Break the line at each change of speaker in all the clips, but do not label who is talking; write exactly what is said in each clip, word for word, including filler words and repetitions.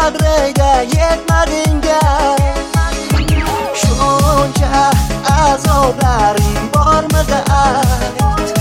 qadriga yetmadingga shuncha azoblaring bormidi ayt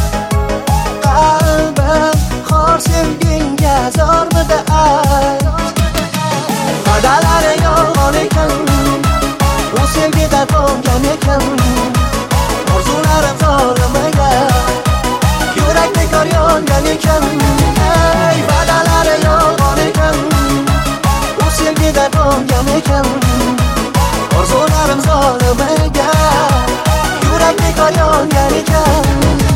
qalbim xor sevgingga zormidi ayt va'dalari yolg'on ekan u sevgida to'ngan ekan orzularim zo'rmaga yurak bekor yongan ekan ey va'dalari yolg'on ekan u sevgida to'ngan ekan orzularim zo'rmaga yurak bekor yongan ekan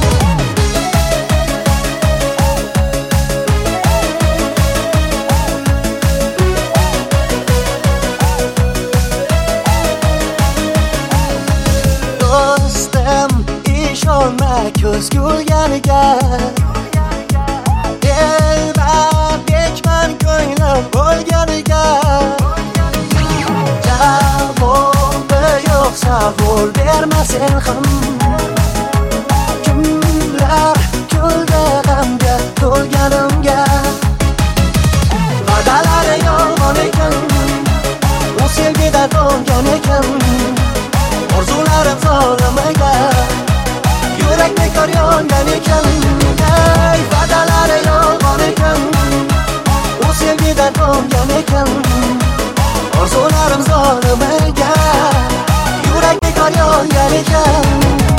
ko'z ko'rganiga elbek ko'nglim o'lganiga javobi yo'q savol berma sen ham kimlar kuldi g'amga to'lganimga va'dalari yolg'on ekan u sevgida to'ngan ekan orzularim zo'rmaga yurak bekor yongan ekan ey va'dalari yolg'on ekan u sevgida to'ngan ekan orzularim zo'rmaga yurak bekor yongan ekan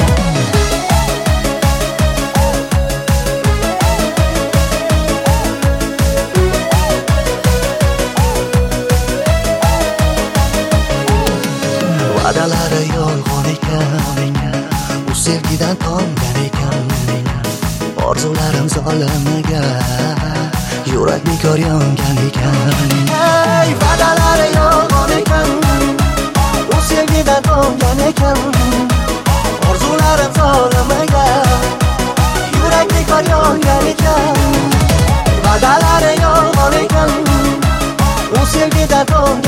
va'dalari yolg'on ekan u sevgidan to'ngan ekan orzularim zolimaga yurak bekor yongan ekan ey va'dalari yolg'on ekan u sevgidan to'ngan ekan orzularim zolimaga yurak bekor yongan ekan va'dalari yolg'on ekan u sevgidan to'ngan